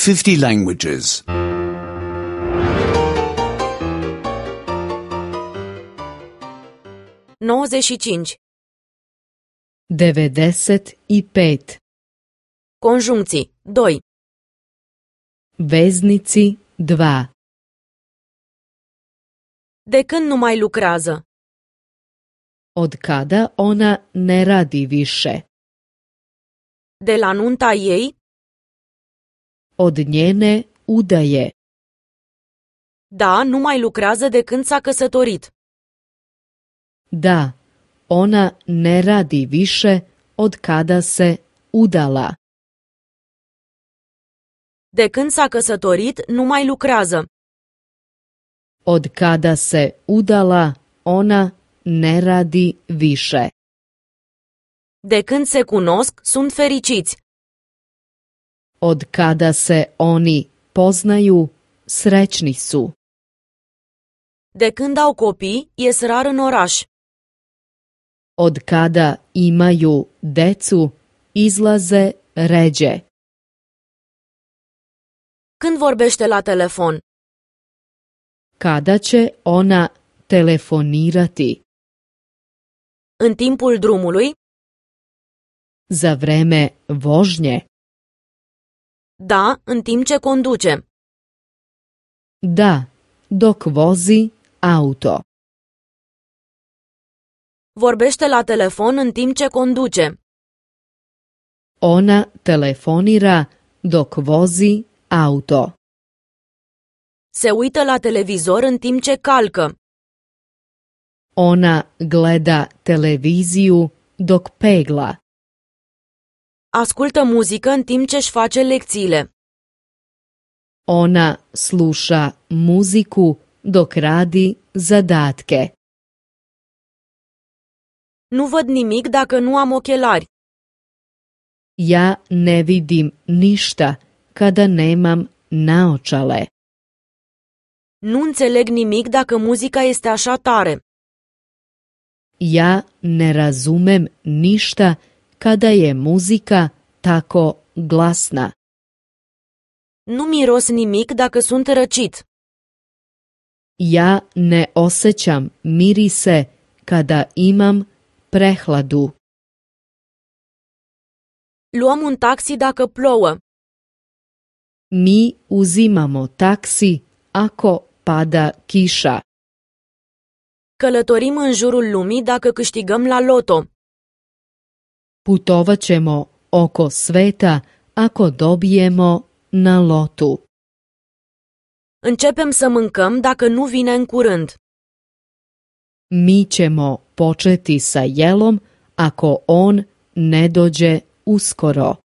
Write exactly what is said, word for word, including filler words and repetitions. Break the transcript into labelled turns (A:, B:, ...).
A: fifty languages.
B: nouăzeci și cinci.
C: devedeset i pet.
B: Conjuncții. doi.
C: Veznici dva.
B: De când nu mai lucrează?
C: Od kada ona ne radi više?
B: De la nunta ei?
C: Od njene udaje.
B: Da, nu mai lucrează de când s-a căsătorit.
C: Da, ona ne radi više od kada se udala.
B: De când s-a căsătorit, nu mai lucrează.
C: Od kada se udala, ona ne radi više.
B: De când se cunosc, sunt fericiți.
C: Od kada se oni poznaju, srećni su.
B: De când au copii, ies rar în oraș.
C: Od kada imaju decu, izlaze ređe.
B: Când vorbește la telefon?
C: Kada će ona telefonirati?
B: În timpul drumului?
C: Za vreme vožnje?
B: Da, în timp ce conduce.
C: Da, dok vozi auto.
B: Vorbește la telefon în timp ce conduce.
C: Ona telefonira dok vozi auto.
B: Se uită la televizor în timp ce calcă.
C: Ona gleda televiziju dok pegla.
B: Ascultă muzică în timp ce își face lecțiile.
C: Ona sluša muziku dok radi zadatke.
B: Nu văd nimic dacă nu am ochelari.
C: Ja ne vidim ništa kada nemam naočale.
B: Nu înțeleg nimic dacă muzica este așa tare.
C: Ja ne razumem ništa kada je muzika tako glasna.
B: Nu miros nimic dacă sunt răcit.
C: Ja ne osjećam mirise kada imam prehladu.
B: Luăm un taxi dacă plouă.
C: Mi uzimamo taksi ako pada kiša.
B: Călătorim în jurul lumii dacă câștigăm la loto.
C: Putovat ćemo oko sveta ako dobijemo na lotu.
B: Începem să mâncăm dacă nu vine în curând.
C: Mi ćemo početi sa jelom ako on ne dođe uskoro.